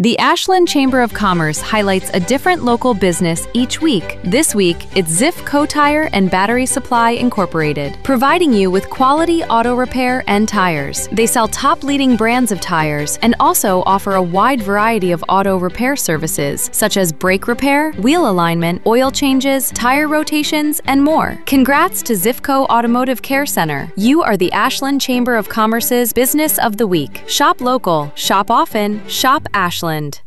The Ashland Chamber of Commerce highlights a different local business each week. This week, it's Ziff Co-Tire and Battery Supply Incorporated, providing you with quality auto repair and tires. They sell top-leading brands of tires and also offer a wide variety of auto repair services, such as brake repair, wheel alignment, oil changes, tire rotations, and more. Congrats to Ziffco Automotive Care Center. You are the Ashland Chamber of Commerce's Business of the Week. Shop local, shop often, shop Ashland.